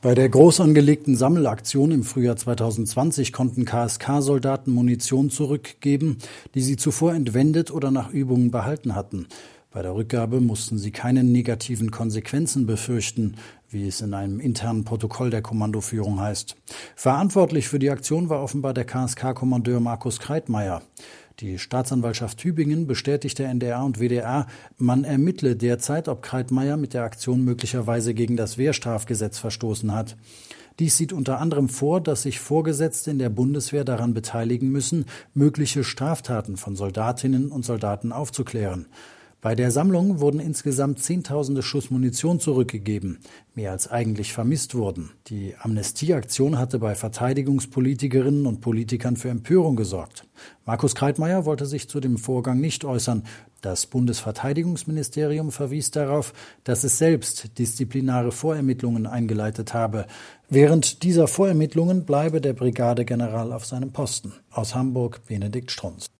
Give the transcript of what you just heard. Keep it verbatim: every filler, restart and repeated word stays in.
Bei der groß angelegten Sammelaktion im Frühjahr zweitausendzwanzig konnten K S K-Soldaten Munition zurückgeben, die sie zuvor entwendet oder nach Übungen behalten hatten. Bei der Rückgabe mussten sie keine negativen Konsequenzen befürchten, wie es in einem internen Protokoll der Kommandoführung heißt. Verantwortlich für die Aktion war offenbar der K S K-Kommandeur Markus Kreitmeier. Die Staatsanwaltschaft Tübingen bestätigte N D R und W D R, man ermittle derzeit, ob Kreitmeier mit der Aktion möglicherweise gegen das Wehrstrafgesetz verstoßen hat. Dies sieht unter anderem vor, dass sich Vorgesetzte in der Bundeswehr daran beteiligen müssen, mögliche Straftaten von Soldatinnen und Soldaten aufzuklären. Bei der Sammlung wurden insgesamt Zehntausende Schuss Munition zurückgegeben, mehr als eigentlich vermisst wurden. Die Amnestieaktion hatte bei Verteidigungspolitikerinnen und Politikern für Empörung gesorgt. Markus Kreitmeier wollte sich zu dem Vorgang nicht äußern. Das Bundesverteidigungsministerium verwies darauf, dass es selbst disziplinare Vorermittlungen eingeleitet habe. Während dieser Vorermittlungen bleibe der Brigadegeneral auf seinem Posten. Aus Hamburg, Benedikt Strunz.